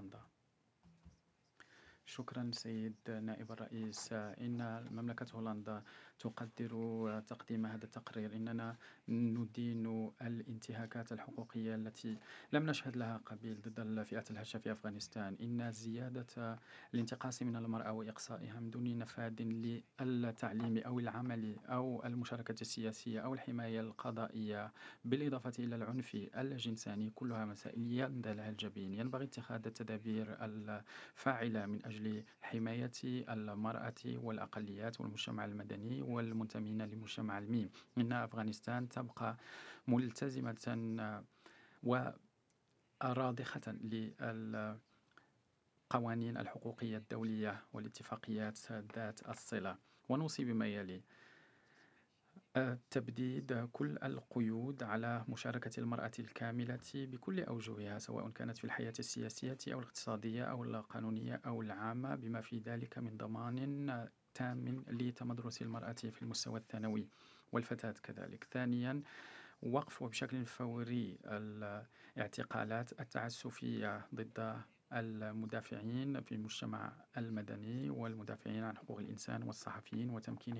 هولندا. شكرا سيد نائب الرئيس. إن مملكة هولندا تقدر تقديم هذا التقرير. إننا ندين الانتهاكات الحقوقية التي لم نشهد لها قبيل ضد الفئات الهشة في أفغانستان. إن زيادة الانتقاص من المرأة وإقصائها من دون نفاذ للتعليم أو العمل أو المشاركة السياسية أو الحماية القضائية، بالإضافة إلى العنف الجنساني، كلها مسائل يندى لها الجبين. ينبغي اتخاذ التدابير فاعلة من أجل حماية المرأة والأقليات والمجتمع المدني والمنتمين لمجتمع الميم. إن أفغانستان تبقى ملتزمة ورادخة للقوانين الحقوقية الدولية والاتفاقيات ذات الصلة. ونوصي بما يلي: تبديد كل القيود على مشاركة المرأة الكاملة بكل أوجهها، سواء كانت في الحياة السياسية أو الاقتصادية أو القانونية أو العامة، بما في ذلك من ضمان تام لتمدرس المرأة في المستوى الثانوي والفتاة كذلك. ثانيا، وقف وبشكل فوري الاعتقالات التعسفية ضد المدافعين في المجتمع المدني والمدافعين عن حقوق الإنسان والصحفيين، وتمكين